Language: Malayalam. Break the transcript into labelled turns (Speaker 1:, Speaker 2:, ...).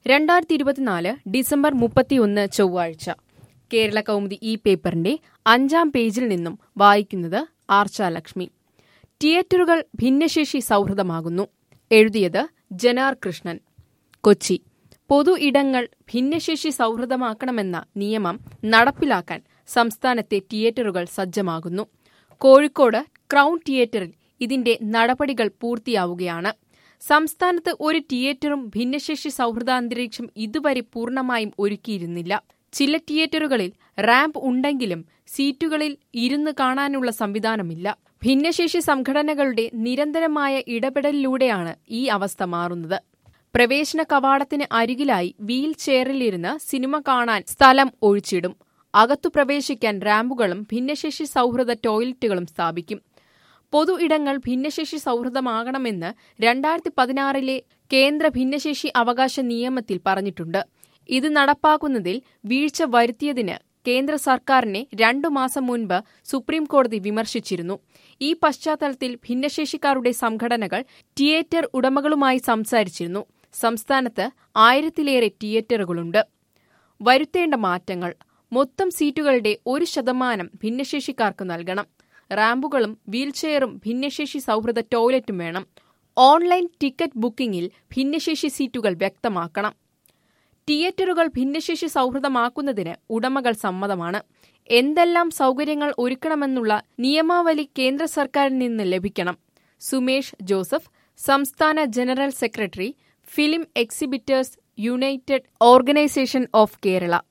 Speaker 1: 2024 ഡിസംബർ 31 ചൊവ്വാഴ്ച കേരള കൗമുദി ഈ പേപ്പറിന്റെ 5-ാം പേജിൽ നിന്നും വായിക്കുന്നത് ആർച്ചാലക്ഷ്മി. തിയേറ്ററുകൾ ഭിന്നശേഷി സൗഹൃദമാകുന്നു. എഴുതിയത് ജനാർ കൃഷ്ണൻ, കൊച്ചി. പൊതു ഇടങ്ങൾ ഭിന്നശേഷി സൗഹൃദമാക്കണമെന്ന നിയമം നടപ്പിലാക്കാൻ സംസ്ഥാനത്തെ തിയേറ്ററുകൾ സജ്ജമാകുന്നു. കോഴിക്കോട് ക്രൗൺ തിയേറ്ററിൽ ഇതിന്റെ നടപടികൾ പൂർത്തിയാവുകയാണ്. സംസ്ഥാനത്ത് ഒരു തിയേറ്ററും ഭിന്നശേഷി സൗഹൃദാന്തരീക്ഷം ഇതുവരെ പൂർണ്ണമായും ഒരുക്കിയിരുന്നില്ല. ചില തിയേറ്ററുകളിൽ റാമ്പ് ഉണ്ടെങ്കിലും സീറ്റുകളിൽ ഇരുന്ന് കാണാനുള്ള സംവിധാനമില്ല. ഭിന്നശേഷി സംഘടനകളുടെ നിരന്തരമായ ഇടപെടലിലൂടെയാണ് ഈ അവസ്ഥ മാറുന്നത്. പ്രവേശന കവാടത്തിന് അരികിലായി വീൽ ചെയറിലിരുന്ന് സിനിമ കാണാൻ സ്ഥലം ഒഴിച്ചിടും. അകത്തു പ്രവേശിക്കാൻ റാമ്പുകളും ഭിന്നശേഷി സൗഹൃദ ടോയ്ലറ്റുകളും സ്ഥാപിക്കും. പൊതു ഇടങ്ങൾ ഭിന്നശേഷി സൗഹൃദമാകണമെന്ന് 2016 കേന്ദ്ര ഭിന്നശേഷി അവകാശ നിയമത്തിൽ പറഞ്ഞിട്ടുണ്ട്. ഇത് നടപ്പാക്കുന്നതിൽ വീഴ്ച വരുത്തിയതിന് കേന്ദ്ര സർക്കാരിനെ 2 മാസം മുൻപ് സുപ്രീംകോടതി വിമർശിച്ചിരുന്നു. ഈ പശ്ചാത്തലത്തിൽ ഭിന്നശേഷിക്കാരുടെ സംഘടനകൾ തിയേറ്റർ ഉടമകളുമായി സംസാരിച്ചിരുന്നു. സംസ്ഥാനത്ത് 1000-ലേറെ തിയേറ്ററുകളുണ്ട്. വരുത്തേണ്ട മാറ്റങ്ങൾ: മൊത്തം സീറ്റുകളുടെ 1% ഭിന്നശേഷിക്കാർക്ക് നൽകണം. റാമ്പുകളും വീൽചെയറും ഭിന്നശേഷി സൗഹൃദ ടോയ്ലറ്റും വേണം. ഓൺലൈൻ ടിക്കറ്റ് ബുക്കിംഗിൽ ഭിന്നശേഷി സീറ്റുകൾ വ്യക്തമാക്കണം. തിയേറ്ററുകൾ ഭിന്നശേഷി സൗഹൃദമാക്കുന്നതിന് ഉടമകൾ സമ്മതമാണ്. എന്തെല്ലാം സൗകര്യങ്ങൾ ഒരുക്കണമെന്നുള്ള നിയമാവലി കേന്ദ്ര സർക്കാരിൽ നിന്ന് ലഭിക്കണം. സുമേഷ് ജോസഫ്, സംസ്ഥാന general secretary, film exhibitors united organisation of Kerala.